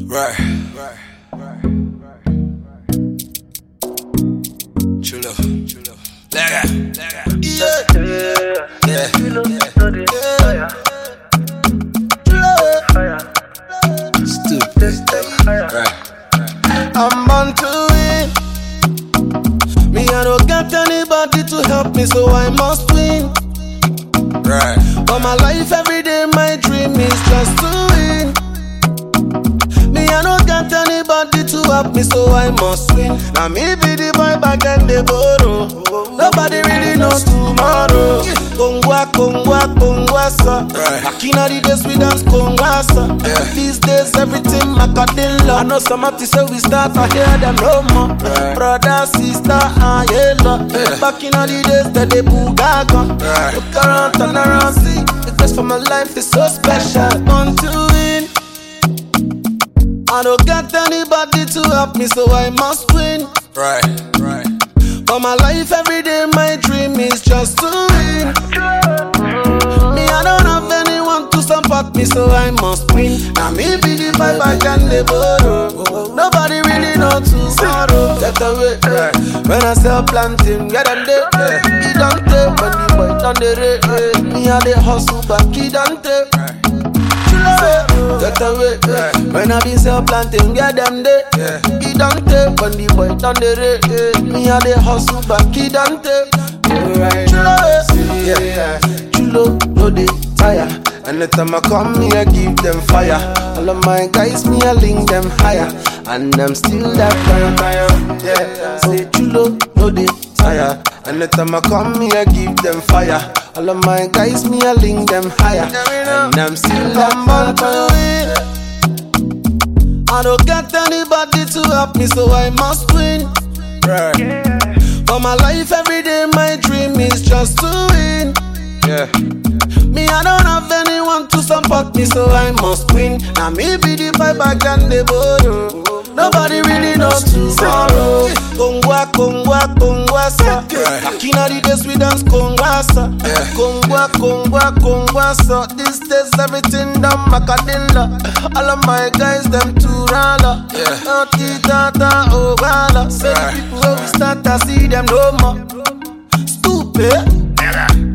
Right. Chulo. Lega. Stupid. Right. I'm born to win. Me, I don't got anybody to help me, so I must win. Right. But my life every day, my dream is just to win. Me, I don't got anybody to help me, so I must win. Now me be the boy back and the borrow. Nobody really knows tomorrow. Kongwa, sa. Right. Back in the days we dance Kongwa, sa. These days everything macadilla. I know some artists say we start, I hear them no more. Right. Brother, sister, yellow. Back in the days that they boogaga. Right. Look around, turn around, see. The best for my life is so special. Want to win. I don't got anybody to help me, so I must win. Right. For my life every day, my dream is just to win. Me, I don't have anyone to support me, so I must win. Now me be the vibe I can the borrow. Nobody really know tomorrow. Get away, when I sell planting, get them there. He don't take when the boy done the rate. Me I the hustle back, he don't take. Get away, when I be sell planting, get them there. He don't take when the boy done the rate. Me a the hustle back, he don't take. Chulo, no they tire. Anytime I come, me I give them fire. All of my guys, me I link them higher, and I'm still that fire. Yeah, say chulo, no they tire. Anytime I come, me I give them fire. All of my guys, me I link them higher, and I'm still that fire. I don't got anybody to help me, so I must win. Right. For my life every day, my dream is just to win. Yeah. Me, I don't have anyone to support me, so I must win. Now me be the vibe I can the borrow. Nobody really knows tomorrow. Kongwa, sa. Back in the days we dance Kongwa, sa. Kongwa, sa. These days everything done macadilla. All of my guys them too rala. Tata, oh gala. Say the people where we start, I see them no more. Stupid.